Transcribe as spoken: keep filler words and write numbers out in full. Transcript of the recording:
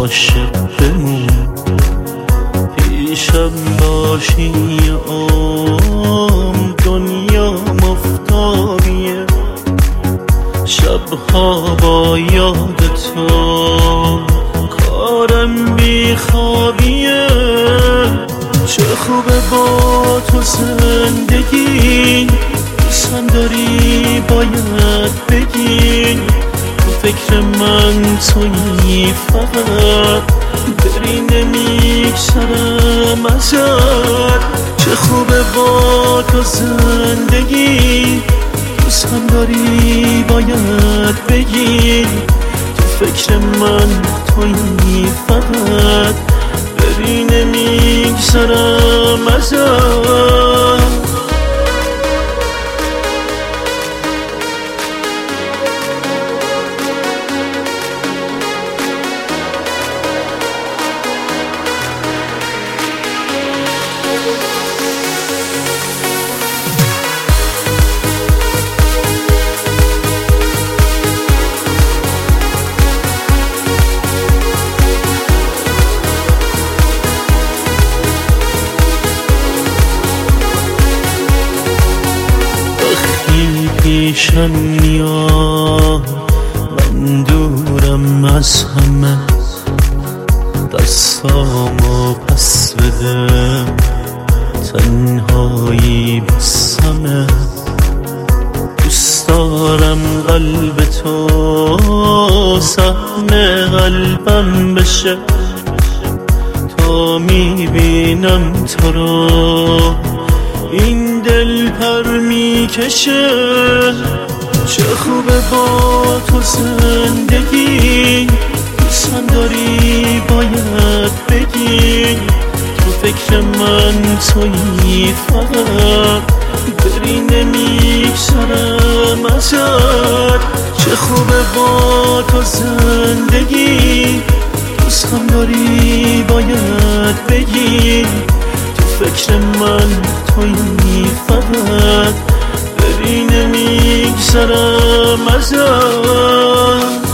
عاشق بمون، پیشم باشی عمر. دنیا مفتابیه، شبها با یاد تو کارم بیخوابیه. چه خوبه با تو زندگی، دوستم داری باید بگی. تو فکر من تویی فقط، بری نمیگذرم ازت. چه خوبه با تو زندگی، دوستم داری باید بگی. تو فکر من تویی فقط، بری نمیگذرم ازت. پیشم میاد من دورم از همه، دستامو پس بده تنهایی بسمه. دوست دارم قلب تو سهم قلبم بشه، تا میبینم تو رو این دل پر میکشه. چه خوبه با تو زندگی، دوستم داری باید بگی. تو فکر من تویی فقط، بری نمیگذرم ازت. چه خوبه با تو زندگی، دوستم داری باید بگی. فکر من تویی فقط، بری نمیگذرم ازت.